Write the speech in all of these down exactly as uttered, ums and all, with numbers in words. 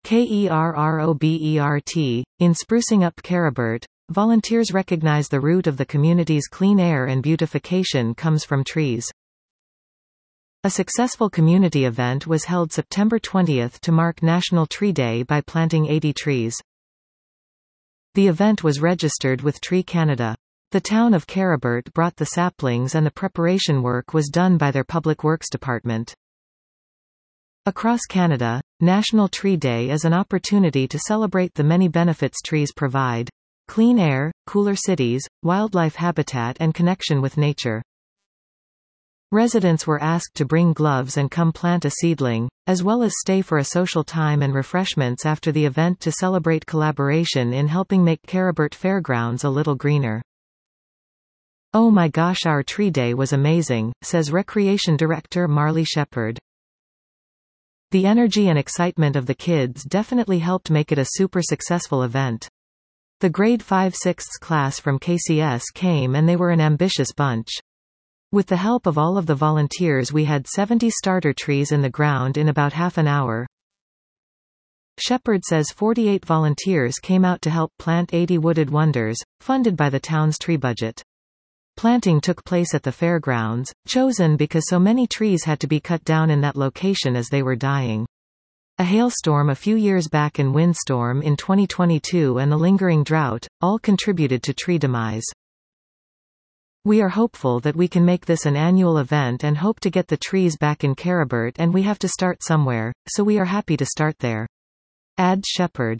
KERROBERT. In sprucing up Kerrobert, volunteers recognize the root of the community's clean air and beautification comes from trees. A successful community event was held September twentieth to mark National Tree Day by planting eighty trees. The event was registered with Tree Canada. The town of Kerrobert brought the saplings and the preparation work was done by their Public Works Department. Across Canada, National Tree Day is an opportunity to celebrate the many benefits trees provide: clean air, cooler cities, wildlife habitat and connection with nature. Residents were asked to bring gloves and come plant a seedling, as well as stay for a social time and refreshments after the event to celebrate collaboration in helping make Kerrobert Fairgrounds a little greener. "Oh my gosh, our tree day was amazing," says Recreation Director Marley Shepard. "The energy and excitement of the kids definitely helped make it a super successful event. The grade five sixths class from K C S came and they were an ambitious bunch. With the help of all of the volunteers we had seventy starter trees in the ground in about half an hour." Shepard says forty-eight volunteers came out to help plant eighty wooded wonders, funded by the town's tree budget. Planting took place at the fairgrounds, chosen because so many trees had to be cut down in that location as they were dying. A hailstorm a few years back and windstorm in twenty twenty-two and the lingering drought, all contributed to tree demise. "We are hopeful that we can make this an annual event and hope to get the trees back in Kerrobert, and we have to start somewhere, so we are happy to start there," adds Shepard.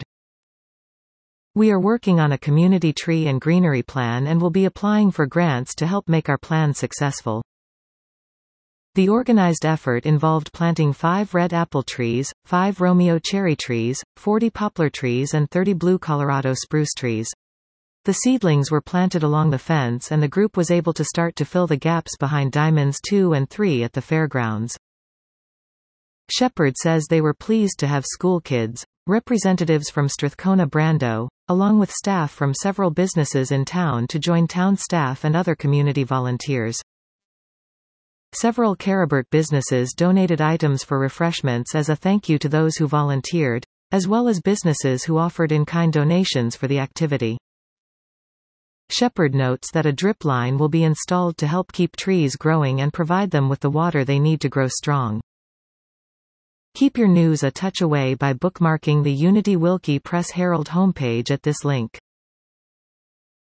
"We are working on a community tree and greenery plan and will be applying for grants to help make our plan successful." The organized effort involved planting five red apple trees, five Romeo cherry trees, forty poplar trees and thirty blue Colorado spruce trees. The seedlings were planted along the fence and the group was able to start to fill the gaps behind Diamonds two and three at the fairgrounds. Shepard says they were pleased to have school kids, representatives from Strathcona Brando, along with staff from several businesses in town to join town staff and other community volunteers. Several Kerrobert businesses donated items for refreshments as a thank you to those who volunteered, as well as businesses who offered in-kind donations for the activity. Shepard notes that a drip line will be installed to help keep trees growing and provide them with the water they need to grow strong. Keep your news a touch away by bookmarking the Unity Wilkie Press Herald homepage at this link.